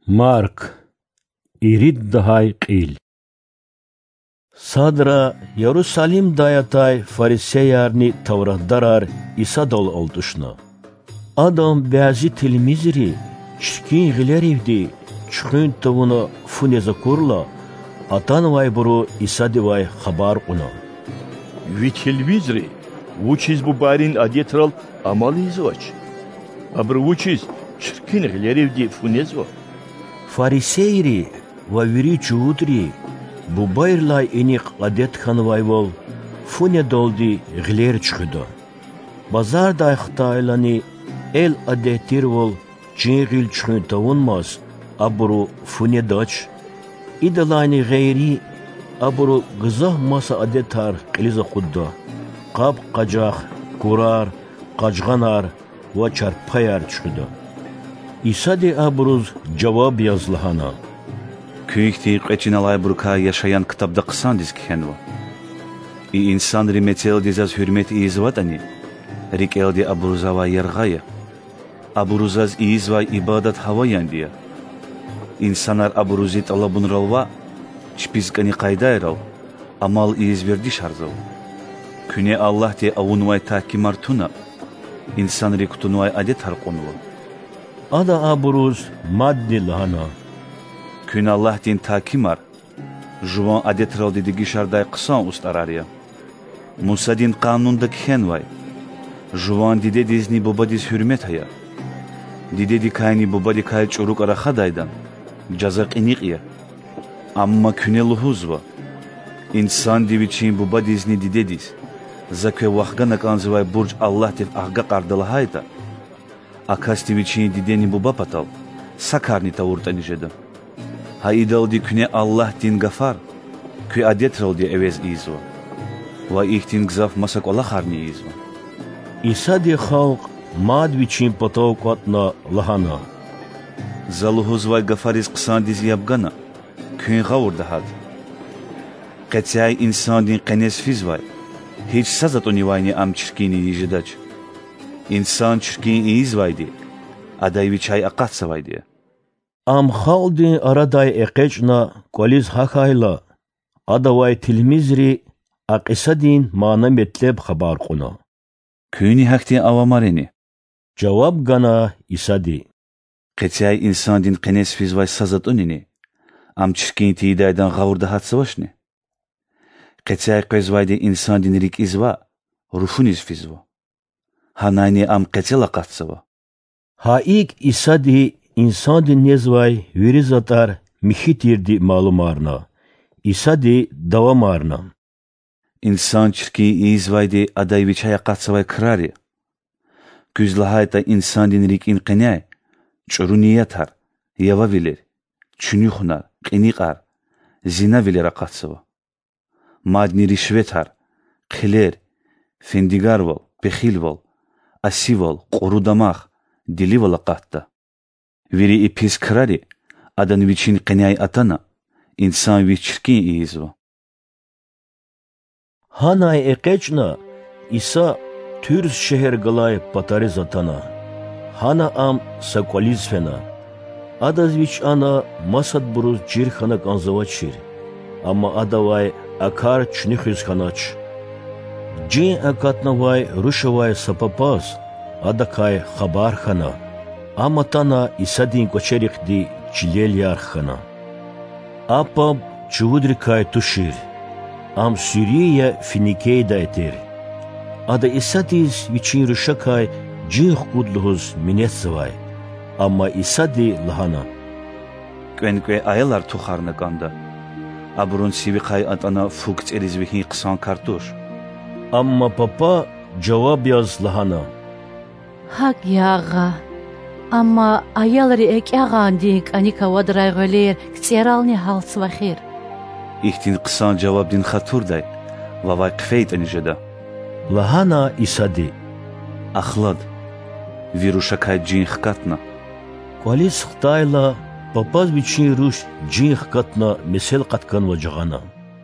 Марк, ирид дахай қил. Садра Ярусалим даятай фарисеярни тавратдарар İsa dol oltuşna. Adam bazı tilmizri çirkin gilerivdi çıkın tavuna funeza kurla atan vay buru İsa divay habar quna. Vi tilmizri vuçiz bu barin adetral amali izvaç. Abr vuçiz çirkin gilerivdi funeza. Fariseyri ve viri çudri bu bayırlay enik adet kanvay vol fune doldi giler çıkıdı. Bazar da xtaylani el adetir vol çingil çıkın tavunmaz abru fune daç idalayni gayri abru gızah masa adetar qiliza qudda qab qacaq kurar qacğanar ve çarpayar çıkıdı. İsa de abruz cevap yazlahana. Küyükti qeçinalay burka yaşayan kitabda qısan dizkihenva. İnsan rimetel dizaz hürmet izvatani. Rikeldi abruzava yergaya. Abruzaz izva ibadat havayan diye. İnsanar abruzit alabun ralva. Çpizkani qaydayrav. Amal izverdi şarzav. Küne Allah de avunvay takimar tuna. İnsan rikutunvay adet harqonva. Ada abruz maddi lahana. Kün Allah din takimar. Juvan adetral dedi gişarday qısan ustararya. Musa din kanunda khenvay. Juvan dide dizni bobadiz hürmet haya. Dide di kayni bobadi kay çuruk ara xadaydan. Cazaq iniqya. Amma küne luhuzva. İnsan diviçin bobadizni dide diz. Zakve vahgana kanzvay burç Allah tev ahga qardalı hayda. Akastiviçin dideni buba patal. Sakarni tavurtani jeda. Haidaldi küne Allah din gafar. Kü adetraldi evez izva. Va ihtin gzaf masak ola harni izva. İsa de xalq madviçin patavqatna lahana. Zaluhuz vay gafariz qısan diz yabgana. Kün gavurda had. Qetsay insan din qenes fiz vay. Hiç sazat onivayni am çirkini yijidaç. İnsan çirkin izvaydi. Adayviçay aqatsavaydi. Am xaldin araday eqeçna qoliz hakayla adavay tilmizri aqisadin mana metleb xabar quna. Küni hakti avamareni. Cevap gana İsadi. Qetsay insan din qenes fiz vay sazat onini. Am çirkin tidaydan gavurda hatsavaşni. Qetsay qezvaydi insan din rik izva. Rufuniz fizva. Hanayni am qetsela qatsava. Haik İsadi İnsan din nezvay virizatar mihitirdi malumarna. İsadi davamarna. İnsan çirkin izvaydi adayviçaya qatsavay krari. Güzlahayta insan din rik inqinay. Çuruniyatar. Yava vilir. Çünüxnar. Qiniqar. Zina vilera qatsava. Madni rişvetar. Qiler. Fendigarval. Bexilval. Asival. Qorudamaq. Dilivala qatta. Viri ipis krari. Adan viçin qinay atana. İnsan viçirkin izva. Hanay eqeçna İsa Türs şehir galay patariz atana. Hana am sakoliz fena. Adaz viç ana masad buruz cirxana kanzavaçir. Ama adavay akar çnixiz kanaç. Cin akatna vay ruşavay sapapaz. Adakay xabar xana. Ama tana İsadin koçerikdi çilel yarxana. Apab çuvudrikay tuşir. Am Suriye finikeyda eter. Ada İsadiz viçin ruşakay cih kudluhuz minetsavay. Ama İsadi lahana. Qenkwe ayalar tuxarna kanda. Abrun sivikay atana fugt erizvihi qısan kartuş. Amma papa cevap yaz lahana. Hak yağa. Ama ayalari ekağandik anika vadrayğaler kseralni halsvaxir. İhtin qısan cevap din xaturday. Vavay qfeyt anijada. Lahana İsadi. Axlad. Viruşakay cin xkatna. Qalis xtayla papaz biçin ruş cin xkatna mesel qatkan vacağana.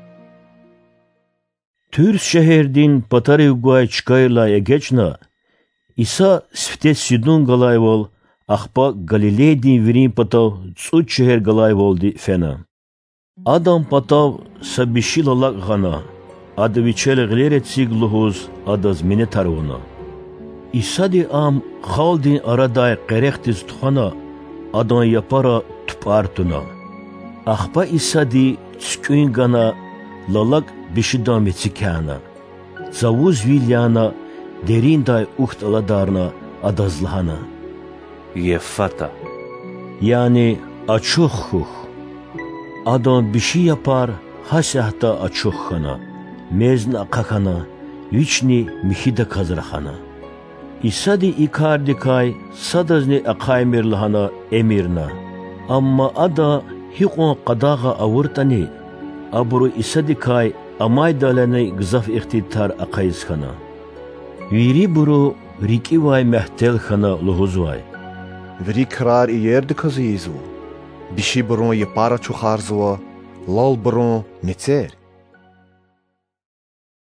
Türs şeherdin patari ugay çıkayla egeçna İsa sfte sidun galayvol Ахпа Галилейдин вирин потав цуд чехер галай волди фена. Адам потав сабишилалак гана, ада вичел глере циглухуз адаз мине таруна. Исади ам халдин арадай керехтиз тухана, адан япара тупартуна. Ахпа Исади цкюин гана лалак бишидами цикана. Завуз виляна дериндай ухт аладарна адазлахана. Ефата. Yani açuh. Adam bir şey yapar, hasahta açuhana, mezna kakana, viçni mihida kazrahana. İsadi ikardikay, sadazni akaymirlahana emirna. Amma ada hikon qadağa avurtani, abru isadikay amaydalani gzaf iqtitar akayizkana. Viri buru rikivay mehtelkhana luhuzvay. Vri krar I yerdi kazizu. Bishi baron ye para çuxarzwa, lal baron netzer.